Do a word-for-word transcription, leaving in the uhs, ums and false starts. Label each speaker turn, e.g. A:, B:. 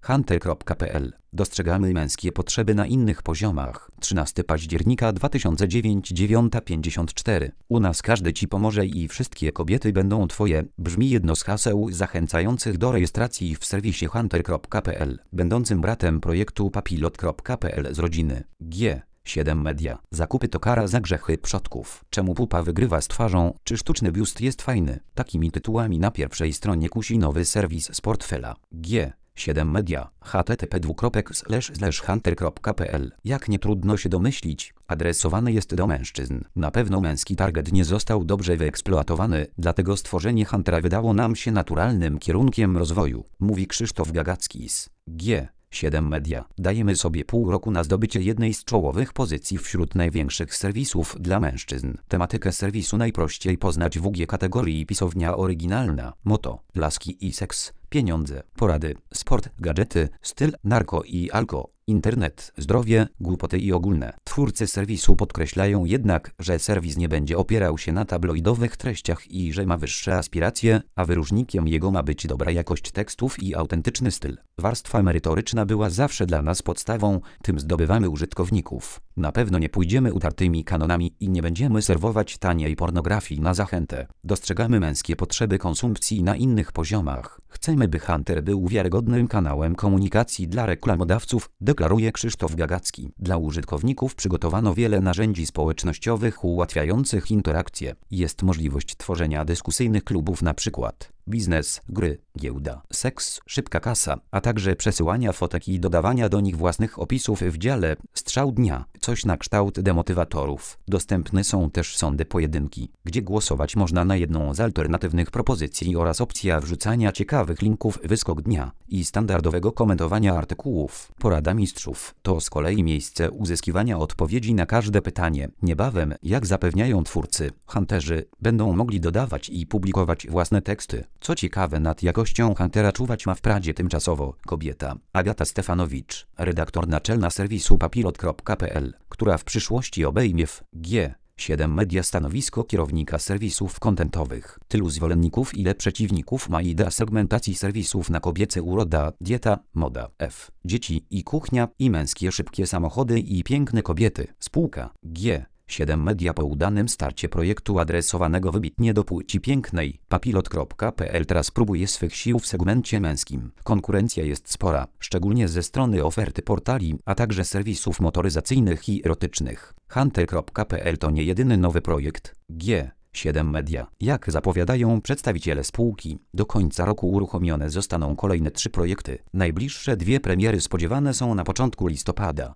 A: hunter kropka p l. Dostrzegamy męskie potrzeby na innych poziomach. trzynastego października dwa tysiące dziewiątego, dziewiąta pięćdziesiąt cztery. U nas każdy ci pomoże i wszystkie kobiety będą twoje. Brzmi jedno z haseł zachęcających do rejestracji w serwisie hunter kropka p l, będącym bratem projektu papilot kropka p l z rodziny G siedem Media. Zakupy to kara za grzechy przodków. Czemu pupa wygrywa z twarzą? Czy sztuczny biust jest fajny? Takimi tytułami na pierwszej stronie kusi nowy serwis z portfela G siedem Media. h t t p dwukropek slash slash hunter kropka p l. Jak nie trudno się domyślić, adresowany jest do mężczyzn. Na pewno męski target nie został dobrze wyeksploatowany, dlatego stworzenie Huntera wydało nam się naturalnym kierunkiem rozwoju, mówi Krzysztof Gagacki z G siedem Media. Dajemy sobie pół roku na zdobycie jednej z czołowych pozycji wśród największych serwisów dla mężczyzn. Tematykę serwisu najprościej poznać w U G kategorii pisownia oryginalna, moto, laski i seks, pieniądze, porady, sport, gadżety, styl, narko i alko, internet, zdrowie, głupoty i ogólne. Twórcy serwisu podkreślają jednak, że serwis nie będzie opierał się na tabloidowych treściach i że ma wyższe aspiracje, a wyróżnikiem jego ma być dobra jakość tekstów i autentyczny styl. Warstwa merytoryczna była zawsze dla nas podstawą, tym zdobywamy użytkowników. Na pewno nie pójdziemy utartymi kanonami i nie będziemy serwować taniej pornografii na zachętę. Dostrzegamy męskie potrzeby konsumpcji na innych poziomach. Chcemy, by Hunter był wiarygodnym kanałem komunikacji dla reklamodawców, deklaruje Krzysztof Gagacki. Dla użytkowników przygotowano wiele narzędzi społecznościowych ułatwiających interakcje. Jest możliwość tworzenia dyskusyjnych klubów, na przykład biznes, gry, giełda, seks, szybka kasa, a także przesyłania fotek i dodawania do nich własnych opisów w dziale strzał dnia, coś na kształt demotywatorów. Dostępne są też sądy pojedynki, gdzie głosować można na jedną z alternatywnych propozycji oraz opcja wrzucania ciekawych linków, wyskok dnia i standardowego komentowania artykułów. Porada mistrzów to z kolei miejsce uzyskiwania odpowiedzi na każde pytanie. Niebawem, jak zapewniają twórcy, hunterzy będą mogli dodawać i publikować własne teksty. Co ciekawe, nad jakością Huntera czuwać ma wprawdzie tymczasowo kobieta Agata Stefanowicz, redaktor naczelna serwisu papilot kropka p l, która w przyszłości obejmie w G siedem Media stanowisko kierownika serwisów kontentowych. Tylu zwolenników, ile przeciwników ma idea segmentacji serwisów na kobiece uroda, dieta, moda, F, dzieci i kuchnia i męskie szybkie samochody i piękne kobiety. Spółka G siedem Media po udanym starcie projektu adresowanego wybitnie do płci pięknej, papilot kropka p l teraz próbuje swych sił w segmencie męskim. Konkurencja jest spora, szczególnie ze strony oferty portali, a także serwisów motoryzacyjnych i erotycznych. hunter kropka p l to nie jedyny nowy projekt G siedem Media. Jak zapowiadają przedstawiciele spółki, do końca roku uruchomione zostaną kolejne trzy projekty. Najbliższe dwie premiery spodziewane są na początku listopada.